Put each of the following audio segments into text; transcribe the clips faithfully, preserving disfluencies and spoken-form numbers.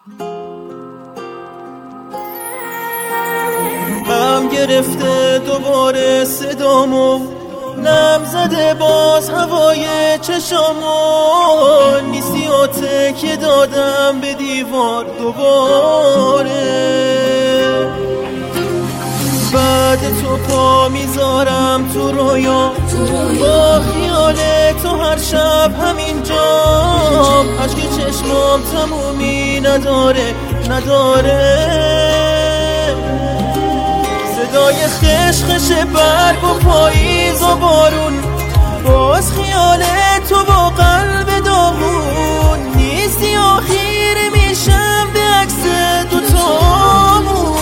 غم گرفته دوباره صدامو، نم زده باز هوای چشامو، نیستی آته که دادم به دیوار دوباره. بعد تو پا میذارم تو رویا، با خیال تو هر شب همینجام، عشق چشمام تمومی نداره نداره. صدای خشخش برگ و پاییز و بارون، باز خیال تو با قلب داغون، نیستی آخیر میشم به عکس دوتامون.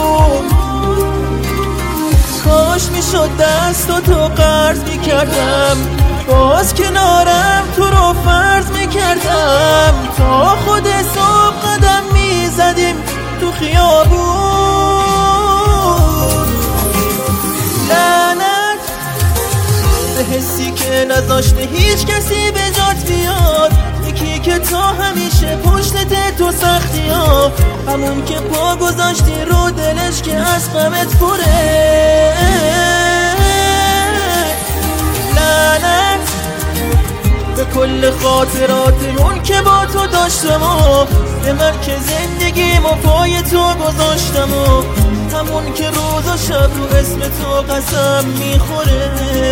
کاش میشد دست و تو قرض میکردم، باز کنارم تو رو فرض میکردم، تا خود صبح قدم میزدیم تو خیابون. لعنت به حسی که نذاشته هیچ کسی به جات بیاد، یکی که تا همیشه پشتت تو سختی ها، همون که پا گذاشتی رو دلش که از غمت پره. لعنت به کل خاطراتمون که با تو داشتم و به من که زندگیم و پای تو گذاشتم و همون که روز و شب رو اسم تو قسم میخوره.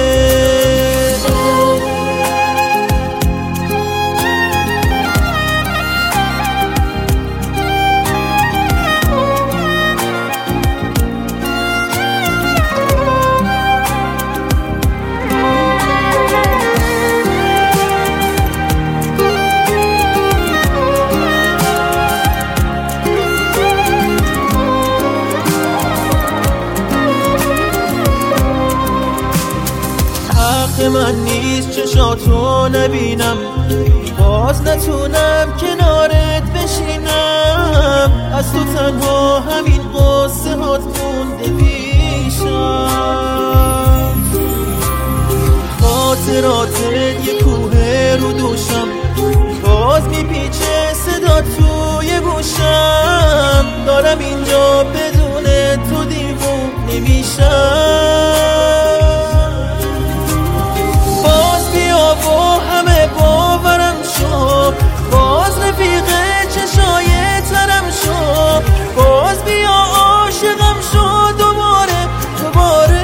من نیست چشاتو نبینم، باز نتونم کنارت بشینم، از تو تنها همین قصه هات مونده پیشم. خاطراتت یه کوه رو دوشم، باز میپیچه صدا توی گوشم، دارم اینجا بدون تو دیوونه میشم. با همه باورم شو، باز رفیق چشای ترم شو، باز بیا عاشقم شو دوباره دوباره.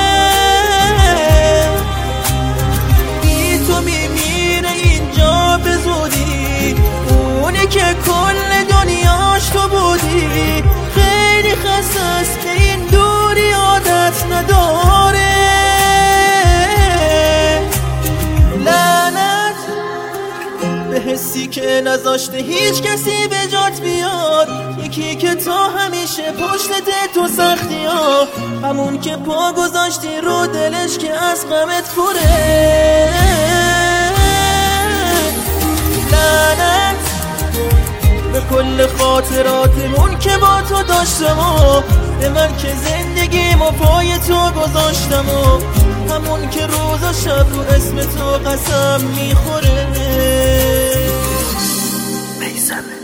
بی تو میمیره اینجا به زودی، اونی که کل دنیاش تو بودی، خیلی خسته است که این دوری عادت نداره. به حسی که نذاشته هیچ کسی به جات بیاد، یکی که تا همیشه پشتت تو سختی ها، همون که پا گذاشتی رو دلش که از غمت پره. لعنت به کل خاطراتمون که با تو داشتم و به من که زندگیم و پای تو گذاشتم و همون که روز و شب رو اسم تو قسم میخوره.